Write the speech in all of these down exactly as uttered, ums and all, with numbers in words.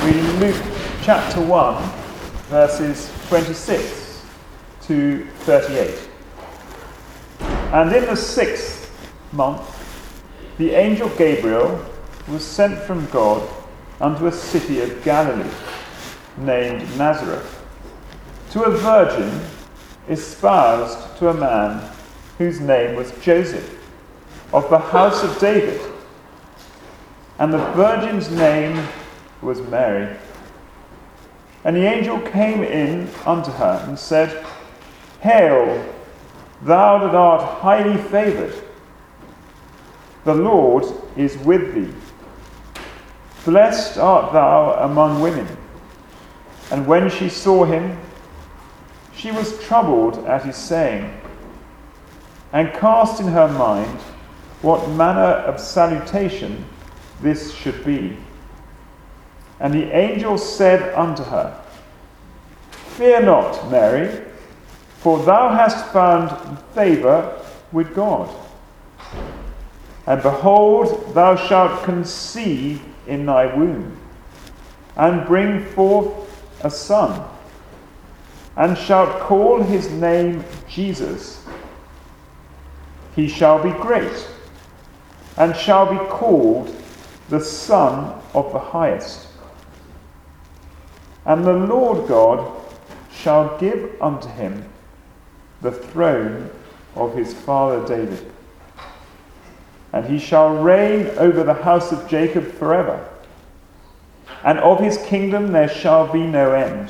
reading Luke chapter one, verses twenty-six to thirty-eight. And in the sixth month, the angel Gabriel was sent from God unto a city of Galilee, named Nazareth, to a virgin espoused to a man whose name was Joseph, of the house of David. And the virgin's name was Mary. And the angel came in unto her and said, Hail, thou that art highly favoured, the Lord is with thee. Blessed art thou among women. And when she saw him, she was troubled at his saying, and cast in her mind what manner of salutation this should be. And the angel said unto her, Fear not, Mary, for thou hast found favour with God. And behold, thou shalt conceive in thy womb, and bring forth a son, and shalt call his name Jesus. He shall be great, and shall be called the Son of the Highest. And the Lord God shall give unto him the throne of his father David. And he shall reign over the house of Jacob forever, and of his kingdom there shall be no end.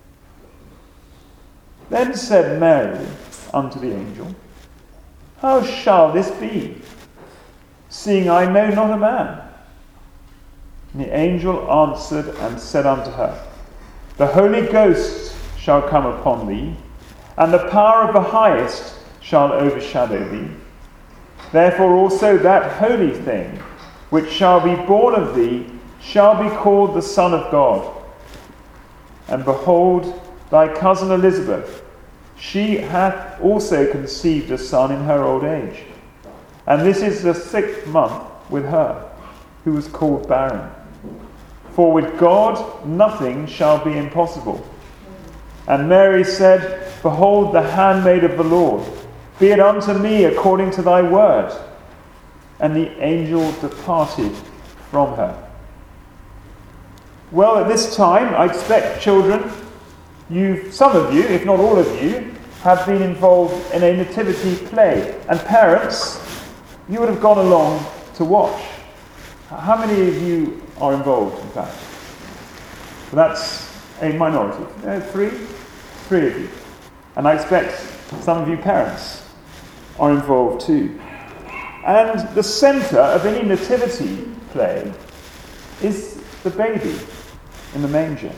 Then said Mary unto the angel, How shall this be, seeing I know not a man? And the angel answered and said unto her, The Holy Ghost shall come upon thee, and the power of the Highest shall overshadow thee. Therefore also that holy thing which shall be born of thee shall be called the Son of God. And behold, thy cousin Elizabeth, she hath also conceived a son in her old age. And this is the sixth month with her, who was called barren. For with God nothing shall be impossible. And Mary said, Behold the handmaid of the Lord, be it unto me according to thy word. And the angel departed from her. Well, at this time, I expect children, you, some of you, if not all of you, have been involved in a nativity play. And parents, you would have gone along to watch. How many of you are involved, in fact? Well, that's a minority. Uh, three? Three of you. And I expect some of you parents are involved too. And the centre of any nativity play is the baby in the manger.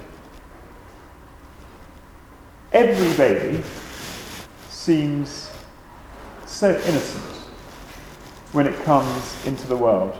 Every baby seems so innocent when it comes into the world.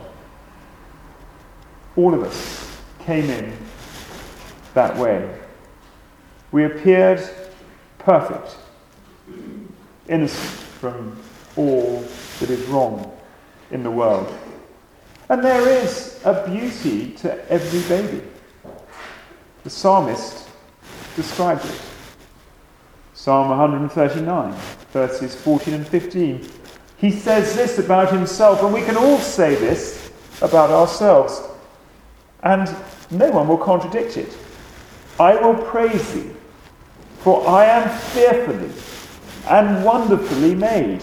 All of us came in that way. We appeared perfect, innocent from all that is wrong in the world. And there is a beauty to every baby. The psalmist described it. Psalm one thirty-nine, verses fourteen and fifteen. He says this about himself, and we can all say this about ourselves, and no one will contradict it. I will praise thee, for I am fearfully and wonderfully made.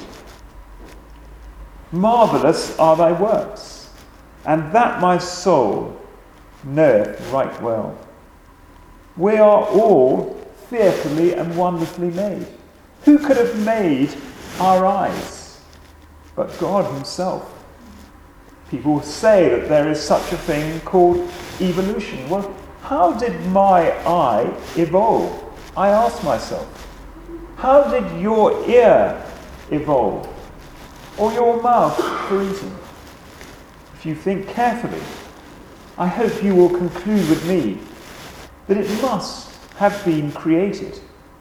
Marvellous are thy works, and that my soul knoweth right well. We are all fearfully and wonderfully made. Who could have made our eyes but God himself? People say that there is such a thing called evolution. Well, how did my eye evolve? I ask myself. How did your ear evolve? Or your mouth for eating? If you think carefully, I hope you will conclude with me that it must have been created.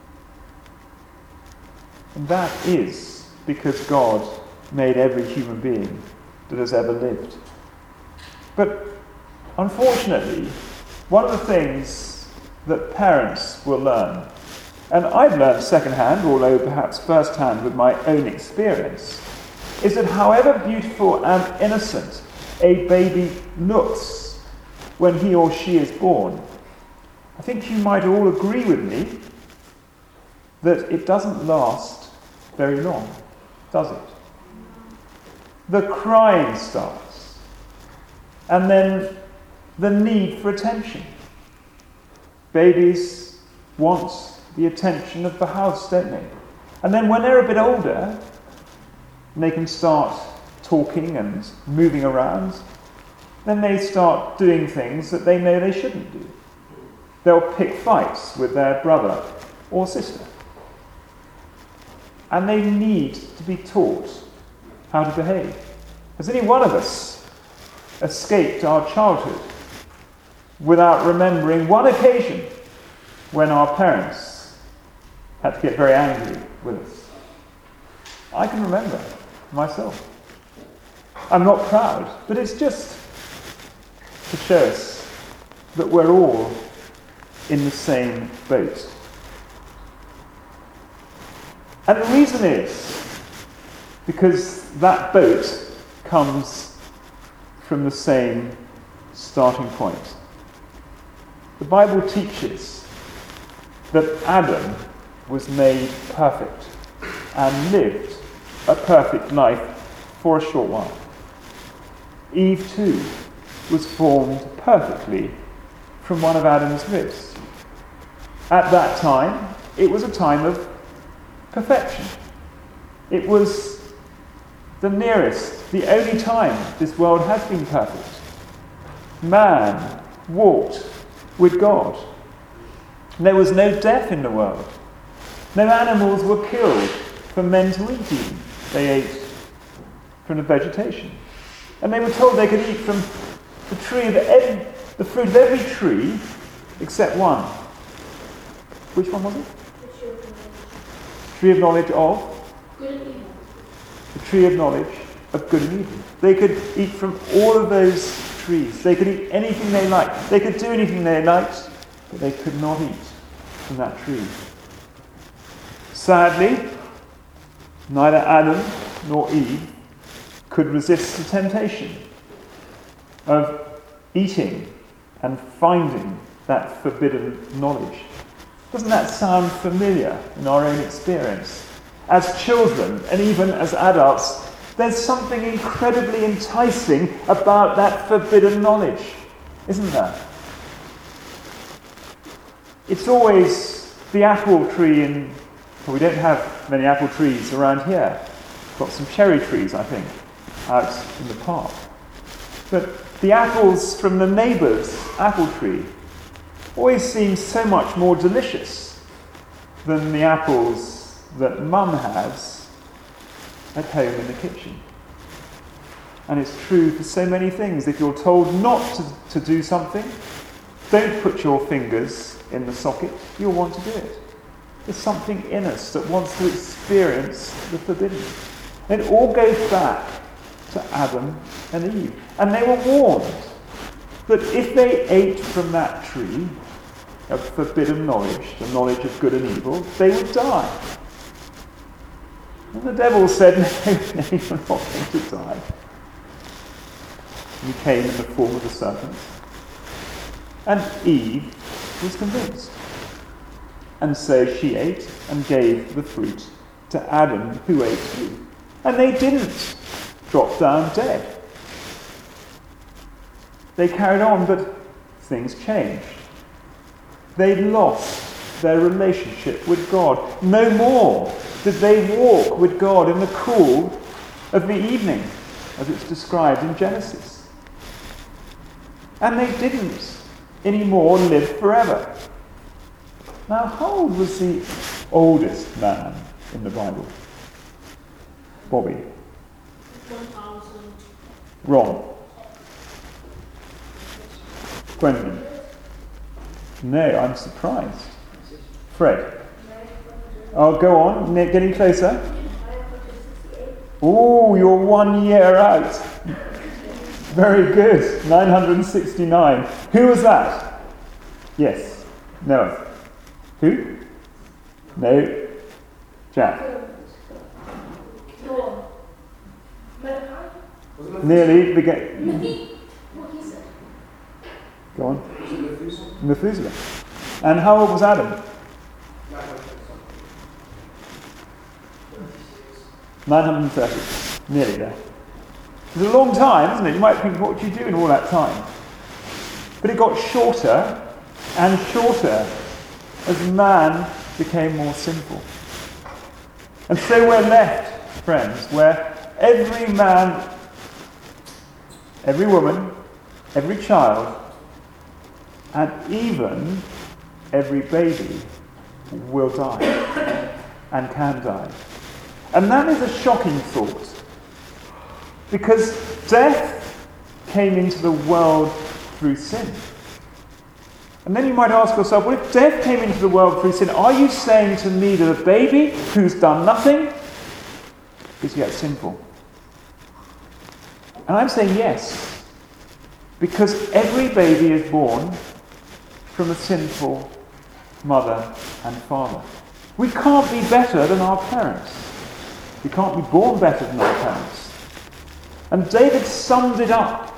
And that is because God made every human being that has ever lived. But unfortunately, one of the things that parents will learn, and I've learned secondhand, although perhaps firsthand with my own experience, is that however beautiful and innocent a baby looks when he or she is born, I think you might all agree with me that it doesn't last very long, does it? The crying starts, and then the need for attention. Babies want the attention of the house, don't they? And then when they're a bit older, they can start talking and moving around, then they start doing things that they know they shouldn't do. They'll pick fights with their brother or sister. And they need to be taught how to behave. Has any one of us escaped our childhood without remembering one occasion when our parents had to get very angry with us? I can remember myself. I'm not proud, but it's just to show us that we're all in the same boat. And the reason is because that boat comes from the same starting point. The Bible teaches that Adam was made perfect and lived a perfect life for a short while. Eve too was formed perfectly from one of Adam's ribs. At that time, it was a time of perfection. It was the nearest, the only time this world has been perfect. Man walked with God. There was no death in the world. No animals were killed for men to eat even. They ate from the vegetation. And they were told they could eat from the tree of every, the fruit of every tree except one. Which one was it? The tree of knowledge of? Good and evil. The tree of knowledge of good and evil. They could eat from all of those trees. They could eat anything they liked. They could do anything they liked, but they could not eat from that tree. Sadly, neither Adam nor Eve could resist the temptation of eating and finding that forbidden knowledge. Doesn't that sound familiar in our own experience? As children, and even as adults, there's something incredibly enticing about that forbidden knowledge, isn't there? It's always the apple tree in... Well, we don't have many apple trees around here. We've got some cherry trees, I think, out in the park. But the apples from the neighbour's apple tree always seem so much more delicious than the apples that Mum has at home in the kitchen. And it's true for so many things. If you're told not to, to do something, don't put your fingers in the socket, you'll want to do it. There's something in us that wants to experience the forbidden. And it all goes back to Adam and Eve. And they were warned that if they ate from that tree of forbidden knowledge, the knowledge of good and evil, they would die. And the devil said, no, no, you're not going to die. He came in the form of a serpent. And Eve was convinced. And so she ate and gave the fruit to Adam, who ate too. And they didn't drop down dead. They carried on, but things changed. They lost their relationship with God. No more did they walk with God in the cool of the evening, as it's described in Genesis. And they didn't anymore live forever. Now, how old was the oldest man in the Bible? Bobby? one thousand. Ron? Gwendolyn? No, I'm surprised. Fred? Oh, go on. Nick, getting closer. Oh, you're one year out. Very good. nine hundred sixty-nine. Who was that? Yes. Noah. Who? No. Jack. Noah. Nearly. Began. What he said. Go on. Methuselah. And how old was Adam? nine hundred thirty. Nearly there. It's a long time, isn't it? You might think, what did you do in all that time? But it got shorter and shorter as man became more sinful. And so we're left, friends, where every man, every woman, every child, and even every baby will die and can die. And that is a shocking thought, because death came into the world through sin. And then you might ask yourself, well, if death came into the world through sin, are you saying to me that a baby who's done nothing is yet sinful? And I'm saying yes, because every baby is born from a sinful mother and father. We can't be better than our parents. We can't be born better than our parents. And David summed it up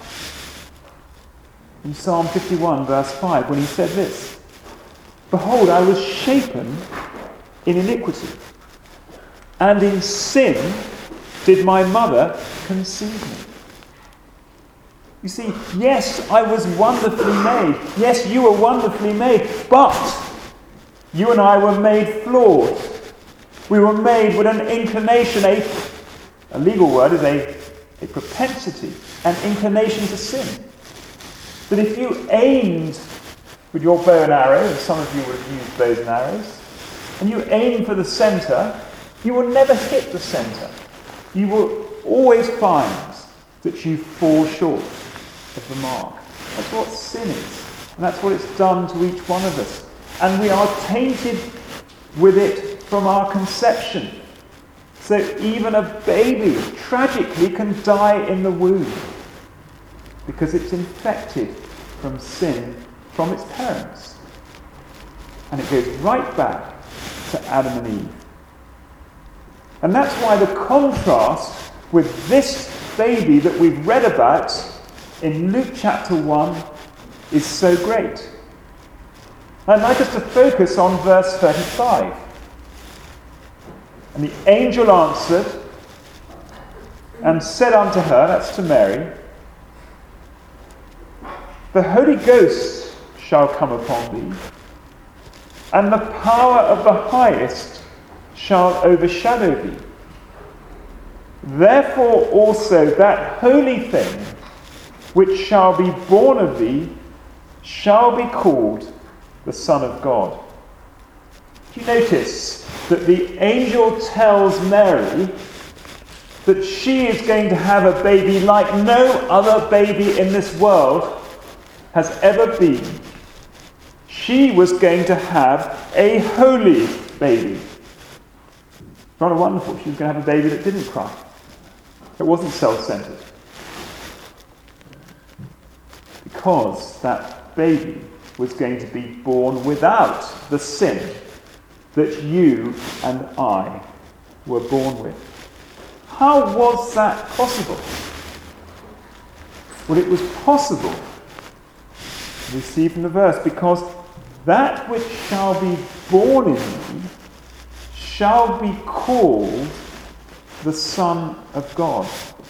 in Psalm fifty-one, verse five, when he said this: "Behold, I was shapen in iniquity, and in sin did my mother conceive me." You see, yes, I was wonderfully made. Yes, you were wonderfully made. But you and I were made flawed. We were made with an inclination, a, a legal word is a, a propensity, an inclination to sin. That if you aimed with your bow and arrow, and some of you would have used bows and arrows, and you aim for the centre, you will never hit the centre. You will always find that you fall short of the mark. That's what sin is. And that's what it's done to each one of us. And we are tainted with it from our conception. So even a baby tragically can die in the womb because it's infected from sin from its parents. And it goes right back to Adam and Eve. And that's why the contrast with this baby that we've read about in Luke chapter one is so great. I'd like us to focus on verse thirty-five. "And the angel answered and said unto her," that's to Mary, "The Holy Ghost shall come upon thee, and the power of the highest shall overshadow thee. Therefore also that holy thing which shall be born of thee shall be called the Son of God." Do you notice that the angel tells Mary that she is going to have a baby like no other baby in this world has ever been? She was going to have a holy baby. Rather wonderful. She was going to have a baby that didn't cry. It wasn't self-centered. Because that baby was going to be born without the sin that you and I were born with. How was that possible? Well, it was possible, we see from the verse, because that which shall be born in thee shall be called the Son of God.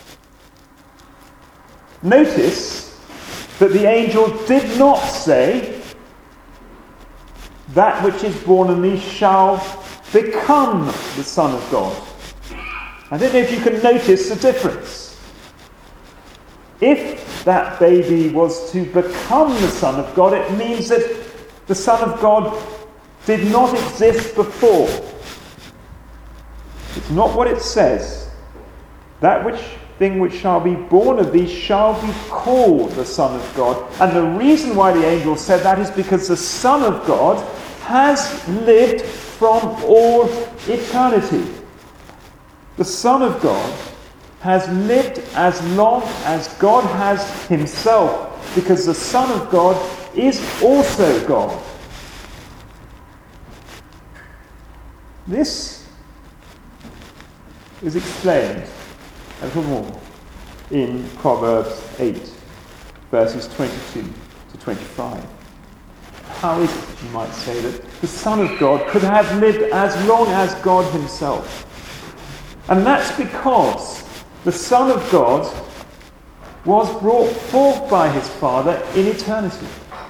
Notice that the angel did not say, "That which is born in thee shall become the Son of God." I don't know if you can notice the difference. If that baby was to become the Son of God, it means that the Son of God did not exist before. It's not what it says. "That which thing which shall be born of thee shall be called the Son of God." And the reason why the angel said that is because the Son of God has lived from all eternity. The Son of God has lived as long as God has himself, because the Son of God is also God. This is explained a little more in Proverbs eight, verses twenty-two to twenty-five. How is it, you might say, that the Son of God could have lived as long as God himself? And that's because the Son of God was brought forth by his Father in eternity.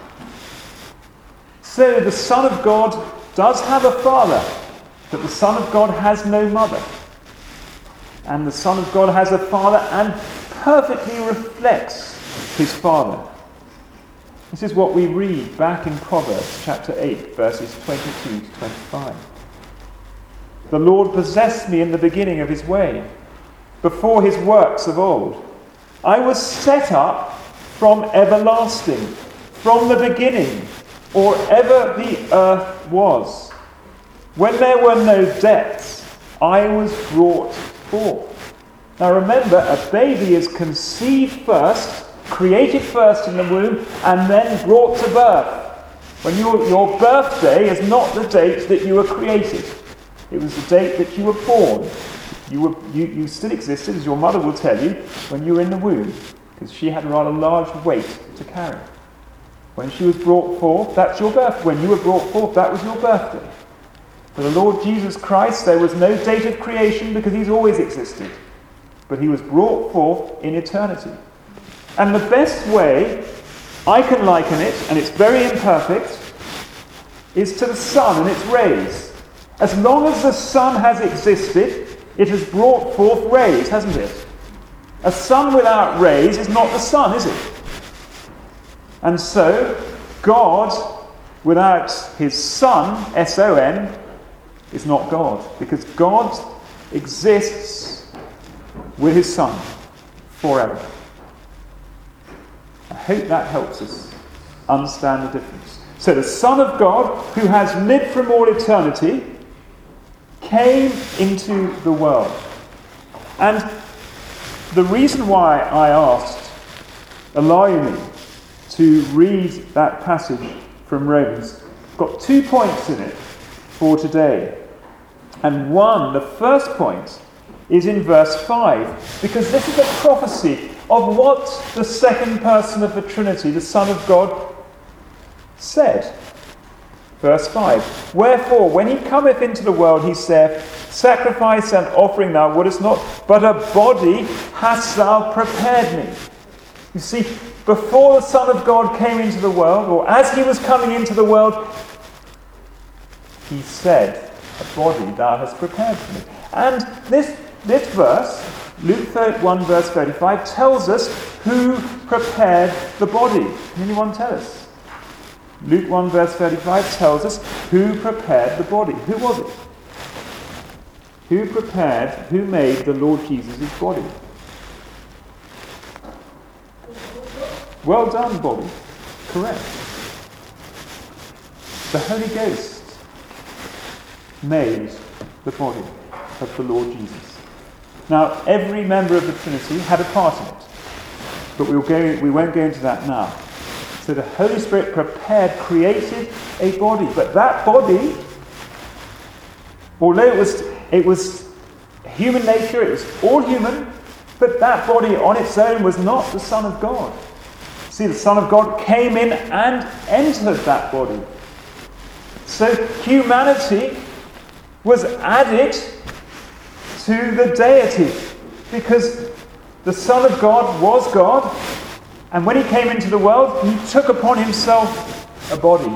So the Son of God does have a father, but the Son of God has no mother. And the Son of God has a father and perfectly reflects his Father. This is what we read back in Proverbs chapter eight, verses twenty-two to twenty-five. The Lord possessed me in the beginning of his way, before his works of old. I was set up from everlasting, from the beginning, or ever the earth was. When there were no depths, I was brought forth. Now remember, a baby is conceived first, created first in the womb, and then brought to birth. When your, your birthday is not the date that you were created. It was the date that you were born. You, were, you, you still existed, as your mother will tell you, when you were in the womb, because she had a rather large weight to carry. When she was brought forth, that's your birth. When you were brought forth, that was your birthday. For the Lord Jesus Christ, there was no date of creation because he's always existed. But he was brought forth in eternity. And the best way I can liken it, and it's very imperfect, is to the sun and its rays. As long as the sun has existed, it has brought forth rays, hasn't it? A sun without rays is not the sun, is it? And so, God, without his Son, S O N, is not God. Because God exists with his Son forever. I hope that helps us understand the difference. So the Son of God, who has lived from all eternity, came into the world. And the reason why I asked, allow me to read that passage from Romans, got two points in it for today. And one, the first point, is in verse five, because this is a prophecy of what the second person of the Trinity, the Son of God, said. Verse five, wherefore, when he cometh into the world, he saith, sacrifice and offering thou wouldest not, but a body hast thou prepared me. You see, before the Son of God came into the world, or as he was coming into the world, he said, a body thou hast prepared for me. And this, this verse, Luke one verse thirty-five, tells us who prepared the body. Can anyone tell us? Luke one verse thirty-five tells us who prepared the body. Who was it? Who prepared, who made the Lord Jesus' body? Well done, Bobby. Correct. The Holy Ghost made the body of the Lord Jesus. Now, every member of the Trinity had a part in it, but we'll go, we won't go into that now. So the Holy Spirit prepared, created a body. But that body, although it was, it was human nature, it was all human, but that body on its own was not the Son of God. See, the Son of God came in and entered that body. So humanity was added to the deity, because the Son of God was God, and when he came into the world, he took upon himself a body.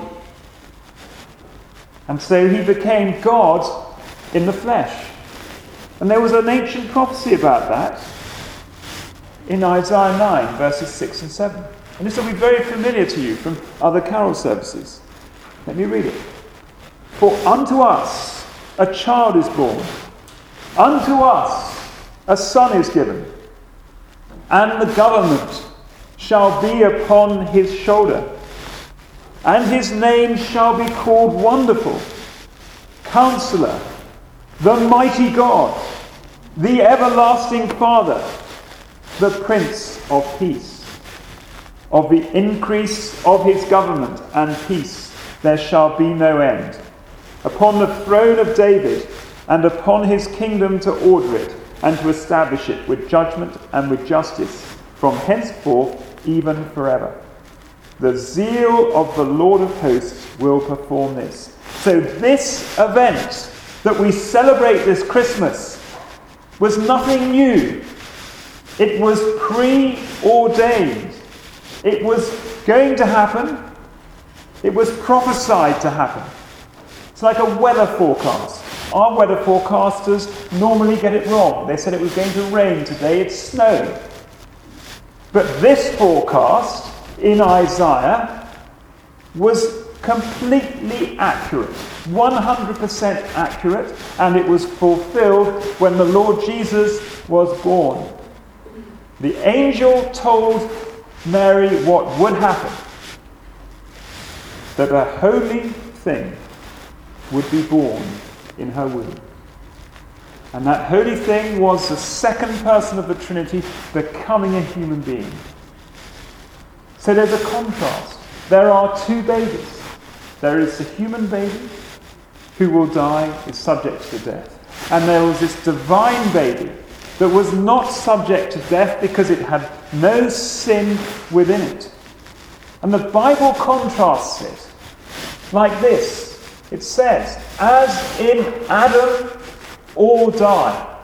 And so he became God in the flesh. And there was an ancient prophecy about that in Isaiah nine, verses six and seven. And this will be very familiar to you from other carol services. Let me read it. For unto us a child is born, unto us a son is given, and the government shall be upon his shoulder, and his name shall be called Wonderful, Counselor, the Mighty God, the Everlasting Father, the Prince of Peace. Of the increase of his government and peace there shall be no end. Upon the throne of David and upon his kingdom to order it and to establish it with judgment and with justice from henceforth even forever. The zeal of the Lord of hosts will perform this. So this event that we celebrate this Christmas was nothing new. It was preordained. It was going to happen. It was prophesied to happen. It's like a weather forecast. Our weather forecasters normally get it wrong. They said it was going to rain today, it's snowing. But this forecast in Isaiah was completely accurate, one hundred percent accurate, and it was fulfilled when the Lord Jesus was born. The angel told Mary what would happen, that a holy thing would be born in her womb. And that holy thing was the second person of the Trinity becoming a human being. So there's a contrast. There are two babies. There is the human baby who will die, is subject to death. And there was this divine baby that was not subject to death because it had no sin within it. And the Bible contrasts it like this. It says, as in Adam all die,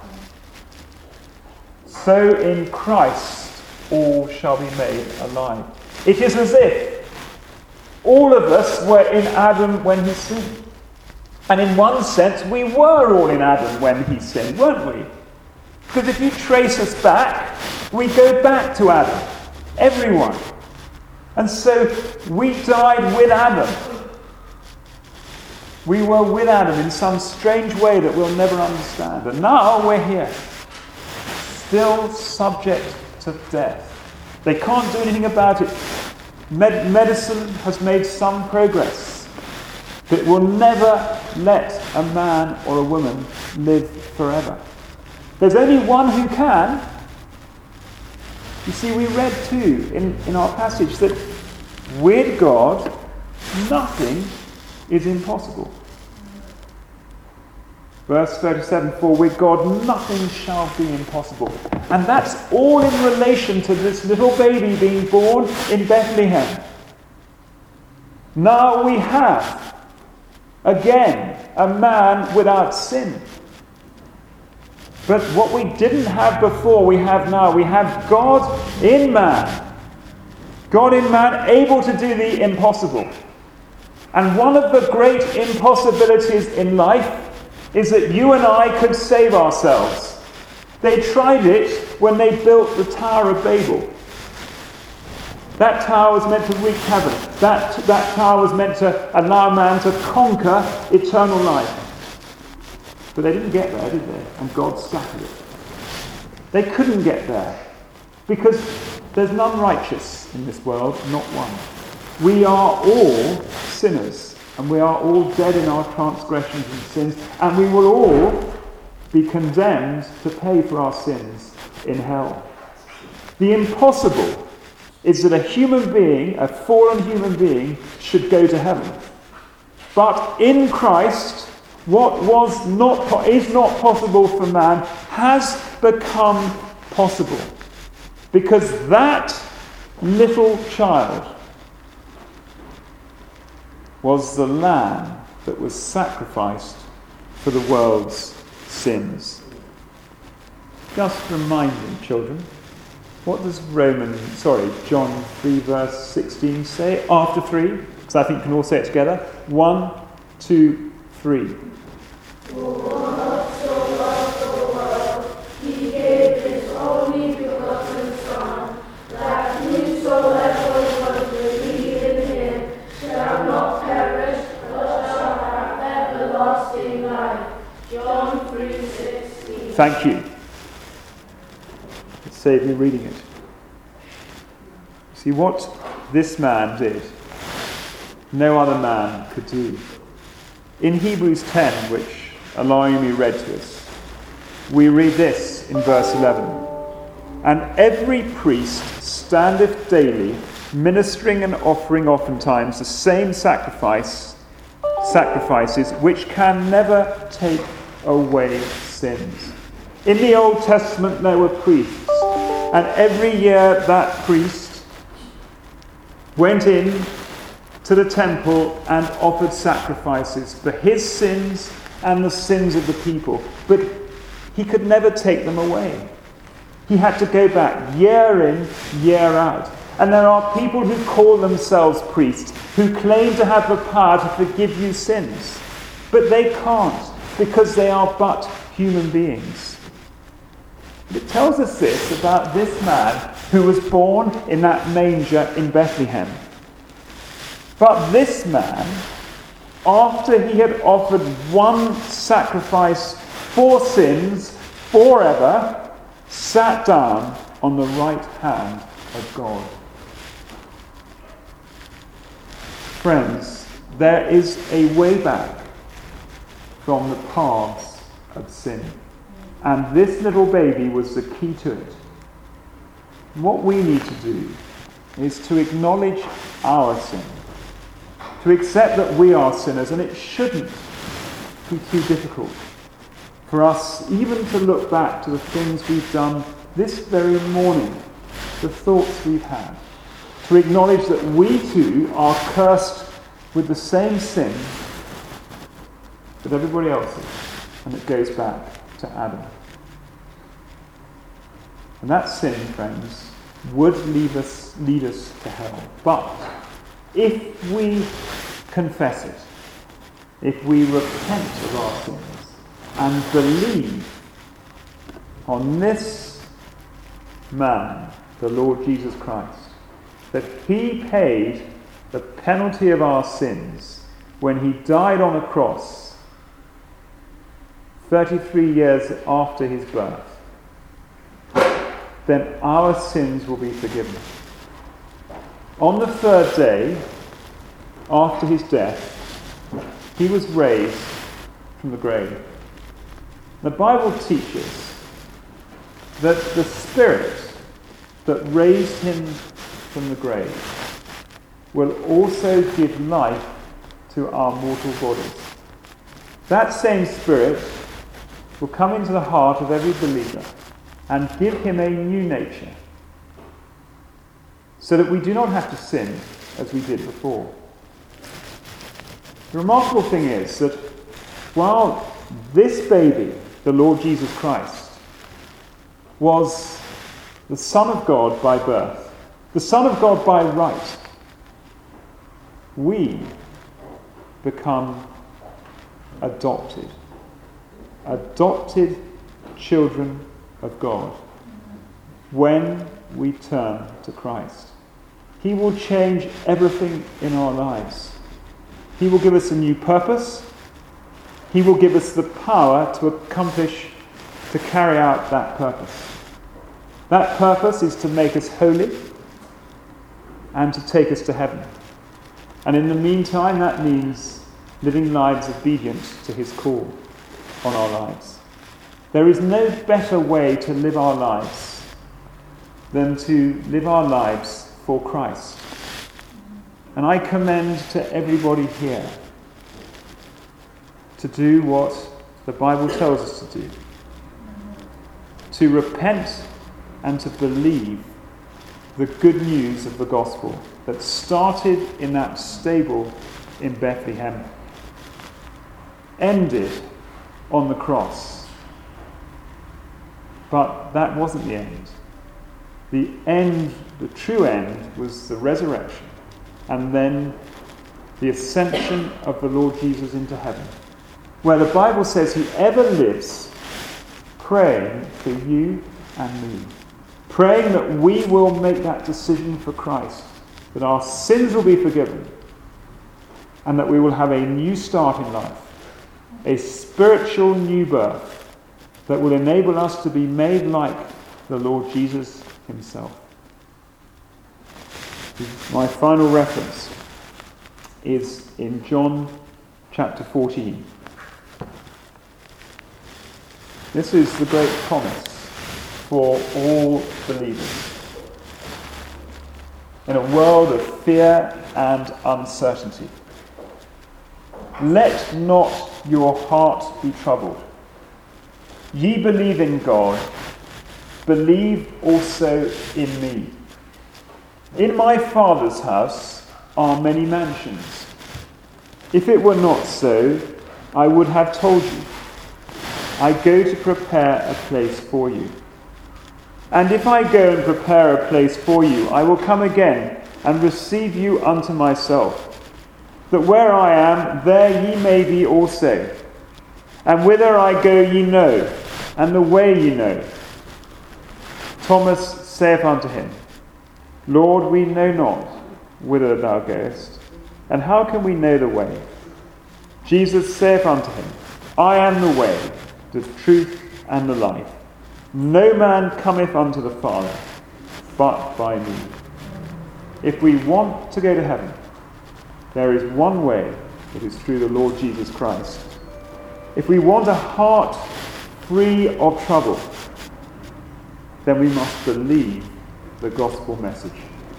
so in Christ all shall be made alive. It is as if all of us were in Adam when he sinned. And in one sense, we were all in Adam when he sinned, weren't we? Because if you trace us back, we go back to Adam. Everyone. And so we died with Adam. We were with Adam in some strange way that we'll never understand. And now we're here, still subject to death. They can't do anything about it. Med- medicine has made some progress, but it will never let a man or a woman live forever. There's only one who can. You see, we read too in, in our passage that with God, nothing is impossible. Verse thirty-seven, for with God nothing shall be impossible. And that's all in relation to this little baby being born in Bethlehem. Now we have, again, a man without sin. But what we didn't have before, we have now. We have God in man. God in man, able to do the impossible. And one of the great impossibilities in life is that you and I could save ourselves. They tried it when they built the Tower of Babel. That tower was meant to wreak havoc. That, that tower was meant to allow man to conquer eternal life. But they didn't get there, did they? And God scattered it. They couldn't get there because there's none righteous in this world, not one. We are all sinners, and we are all dead in our transgressions and sins, and we will all be condemned to pay for our sins in hell. The impossible is that a human being, a fallen human being, should go to heaven. But in Christ, what was not is not possible for man has become possible, because that little child was the lamb that was sacrificed for the world's sins. Just remind me, children, what does Romans, sorry, John three verse sixteen say after three? Because I think we can all say it together. One, two, three. For God so loved the world, he gave his only begotten Son, that whosoever would believe in him shall not perish, but shall have everlasting life. John three sixteen. Thank you. It saved me reading it. See, what this man did, no other man could do. In Hebrews ten, which Alayumi read to us, we read this in verse eleven. And every priest standeth daily ministering and offering oftentimes the same sacrifice, sacrifices which can never take away sins. In the Old Testament there were priests, and every year that priest went in to the temple and offered sacrifices for his sins and the sins of the people. But he could never take them away. He had to go back year in, year out. And there are people who call themselves priests, who claim to have the power to forgive you sins. But they can't, because they are but human beings. It tells us this about this man who was born in that manger in Bethlehem. But this man, after he had offered one sacrifice for sins forever, sat down on the right hand of God. Friends, there is a way back from the paths of sin. And this little baby was the key to it. What we need to do is to acknowledge our sin, to accept that we are sinners, and it shouldn't be too difficult for us even to look back to the things we've done this very morning, the thoughts we've had, to acknowledge that we too are cursed with the same sin that everybody else is, and it goes back to Adam. And that sin, friends, would lead us, lead us to hell. But if we confess it, if we repent of our sins and believe on this man, the Lord Jesus Christ, that he paid the penalty of our sins when he died on a cross thirty-three years after his birth, then our sins will be forgiven. On the third day, after his death, he was raised from the grave. The Bible teaches that the Spirit that raised him from the grave will also give life to our mortal bodies. That same Spirit will come into the heart of every believer and give him a new nature, so that we do not have to sin as we did before. The remarkable thing is that while this baby, the Lord Jesus Christ, was the Son of God by birth, the Son of God by right, we become adopted. Adopted children of God when we turn to Christ. He will change everything in our lives. He will give us a new purpose. He will give us the power to accomplish, to carry out that purpose. That purpose is to make us holy and to take us to heaven. And in the meantime, that means living lives obedient to his call on our lives. There is no better way to live our lives than to live our lives for Christ. And I commend to everybody here to do what the Bible tells us to do. To repent and to believe the good news of the gospel that started in that stable in Bethlehem, ended on the cross. But that wasn't the end. The end, the true end, was the resurrection, and then the ascension of the Lord Jesus into heaven, where the Bible says he ever lives praying for you and me, praying that we will make that decision for Christ, that our sins will be forgiven, and that we will have a new start in life, a spiritual new birth that will enable us to be made like the Lord Jesus himself. My final reference is in John chapter fourteen. This is the great promise for all believers. in a world of fear and uncertainty. Let not your heart be troubled. Ye believe in God, believe also in me. In my Father's house are many mansions. If it were not so, I would have told you. I go to prepare a place for you. And if I go and prepare a place for you, I will come again and receive you unto myself, that where I am, there ye may be also. And whither I go ye know, and the way ye know. Thomas saith unto him, Lord, we know not whither thou goest, and how can we know the way? Jesus saith unto him, I am the way, the truth, and the life. No man cometh unto the Father, but by me. If we want to go to heaven, there is one way, it is through the Lord Jesus Christ. If we want a heart free of trouble, then we must believe the gospel message.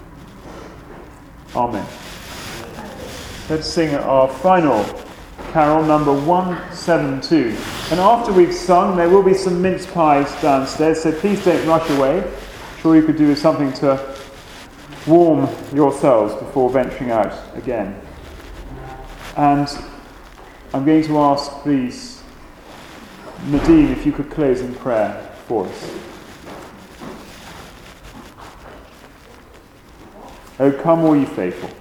Amen. Let's sing our final carol, number one seventy-two. And after we've sung, there will be some mince pies downstairs, so please don't rush away. I'm sure you could do with something to warm yourselves before venturing out again. And I'm going to ask, please, Nadine, if you could close in prayer for us. O come, all ye faithful.